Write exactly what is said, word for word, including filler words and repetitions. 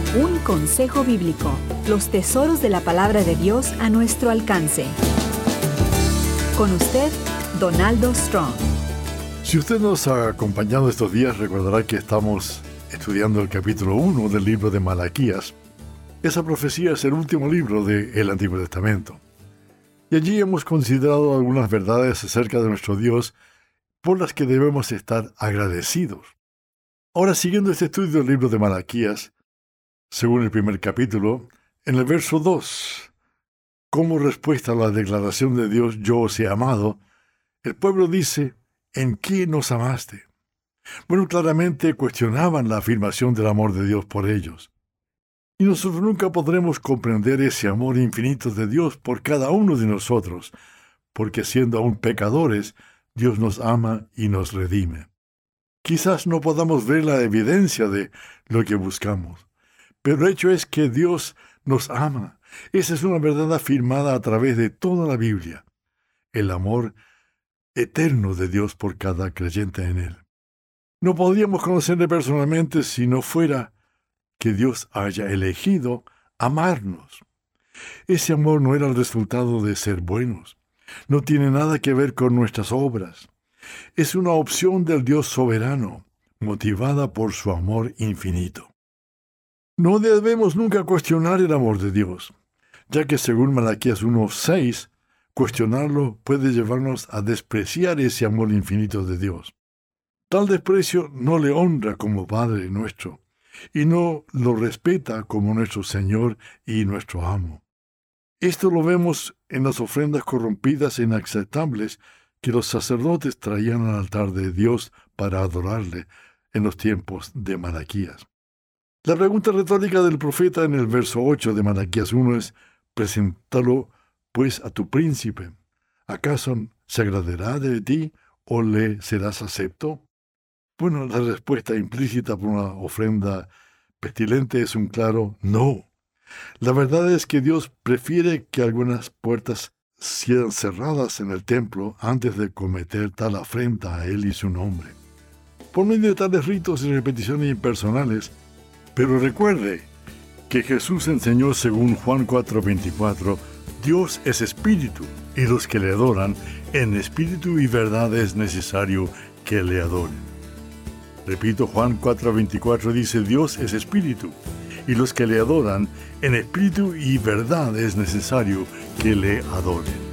Un consejo bíblico. Los tesoros de la palabra de Dios a nuestro alcance. Con usted, Donaldo Strong. Si usted nos ha acompañado estos días, recordará que estamos estudiando el capítulo uno del libro de Malaquías. Esa profecía es el último libro del Antiguo Testamento. Y allí hemos considerado algunas verdades acerca de nuestro Dios por las que debemos estar agradecidos. Ahora, siguiendo este estudio del libro de Malaquías, según el primer capítulo, en el verso dos, como respuesta a la declaración de Dios, yo os he amado, el pueblo dice, ¿en qué nos amaste? Bueno, claramente cuestionaban la afirmación del amor de Dios por ellos. Y nosotros nunca podremos comprender ese amor infinito de Dios por cada uno de nosotros, porque siendo aún pecadores, Dios nos ama y nos redime. Quizás no podamos ver la evidencia de lo que buscamos, pero el hecho es que Dios nos ama. Esa es una verdad afirmada a través de toda la Biblia. El amor eterno de Dios por cada creyente en Él. No podríamos conocerle personalmente si no fuera que Dios haya elegido amarnos. Ese amor no era el resultado de ser buenos. No tiene nada que ver con nuestras obras. Es una opción del Dios soberano, motivada por su amor infinito. No debemos nunca cuestionar el amor de Dios, ya que según Malaquías uno seis, cuestionarlo puede llevarnos a despreciar ese amor infinito de Dios. Tal desprecio no le honra como Padre nuestro, y no lo respeta como nuestro Señor y nuestro amo. Esto lo vemos en las ofrendas corrompidas e inaceptables que los sacerdotes traían al altar de Dios para adorarle en los tiempos de Malaquías. La pregunta retórica del profeta en el verso ocho de Malaquías uno es, preséntalo pues a tu príncipe. ¿Acaso se agradará de ti o le serás acepto? Bueno, la respuesta implícita por una ofrenda pestilente es un claro no. La verdad es que Dios prefiere que algunas puertas sean cerradas en el templo antes de cometer tal afrenta a Él y su nombre. Por medio de tales ritos y repeticiones impersonales, pero recuerde que Jesús enseñó según Juan cuatro veinticuatro, Dios es espíritu, y los que le adoran, en espíritu y verdad es necesario que le adoren. Repito, Juan cuatro veinticuatro dice, Dios es espíritu, y los que le adoran, en espíritu y verdad es necesario que le adoren.